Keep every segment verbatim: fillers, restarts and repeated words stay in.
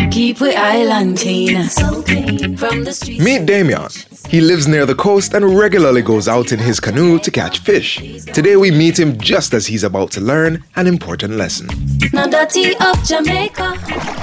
Keep we island clean, so clean from the streets. Meet Damien. He lives near the coast and regularly goes out in his canoe to catch fish. Today we meet him just as he's about to learn an important lesson. Now dirty of Jamaica.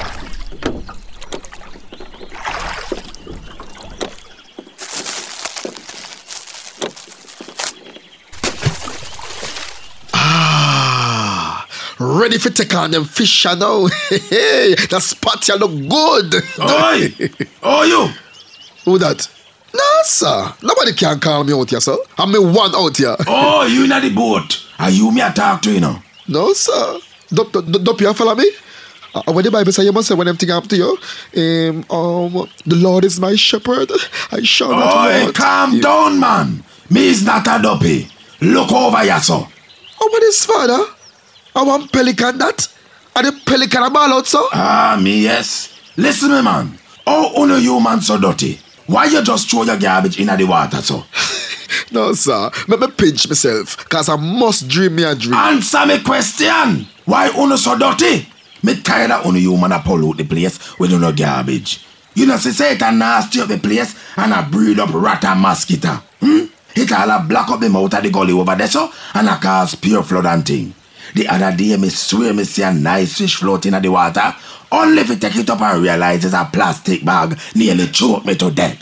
Ready for take on them fish now. Hey, that spot you look good. Oi! Oh, you? Who that? No, sir. Nobody can call me out here, sir. I'm the one out here. Oh, you in the boat. Are you me a talk to you now? No, sir. Don't, don't, don't you follow me? Uh, when the Bible says you must say when everything happen to you, um, um, the Lord is my shepherd. I shall not want. Oh, calm you. down, man. Me is not a dopey. Look over here, sir. Oh, what is father? I want pelican that. Are the pelican a ball out, sir? Ah, me, yes. Listen, me, man. How oh, you human so dirty? Why you just throw your garbage in the water, sir? No, sir. Let me pinch myself, because I must dream me a dream. Answer me question. Why you so dirty? Me tired of you human a pollute the place with no garbage. You know, see, Satan nasty up the place and a breed up rat and mosquito. Hmm? It all a block up the mouth of the gully over there, so, and a cause pure flood and thing. The other day, me swear me see a nice fish floating in the water. Only if you take it up and realize it's a plastic bag, nearly choke me to death.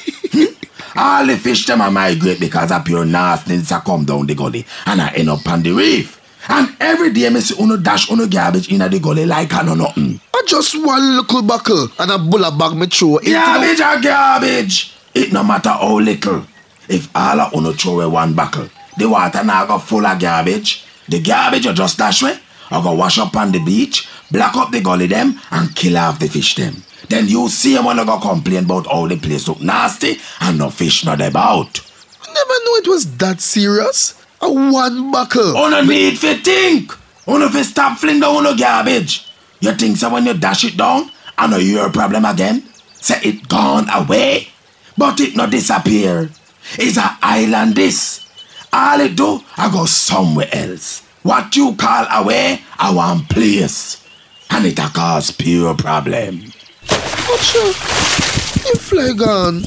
All the fish them a migrate because of pure nastiness a come down the gully and I end up on the reef. And every day me see uno dash uno garbage in the gully like I know nothing. I just one little buckle and a bullet bag me throw. Garbage or garbage. It no matter how little. If all of uno throw away one buckle, the water now go full of garbage. The garbage you just dash away, or go wash up on the beach, block up the gully them, and kill off the fish them. Then you see them when you go complain about how the place look nasty and no fish not about. I never knew it was that serious. A one buckle. Oh, no need for think. Oh, no for stop fling down no garbage. You think so when you dash it down, I know your problem again? Say it gone away, but it not disappear. It's an island this. All it do, I go somewhere else. What you call away, I want place. And it a cause pure problem. But you, you fly gone.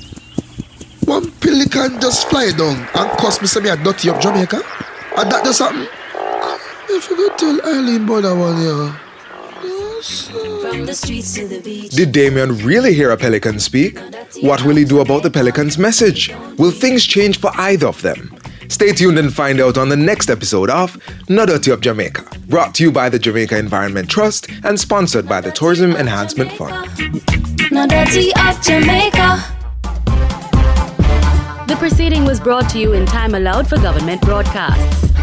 One pelican just fly down and cost me some a dirty of Jamaica. And that does something. I forgot to tell Eileen about that one here. Yes, From the streets to the beach. Did Damien really hear a pelican speak? What will he do about the pelican's message? Will things change for either of them? Stay tuned and find out on the next episode of No Dirty of Jamaica, brought to you by the Jamaica Environment Trust and sponsored by the Tourism Enhancement Fund. No Dirty of Jamaica. The proceeding was brought to you in time allowed for government broadcasts.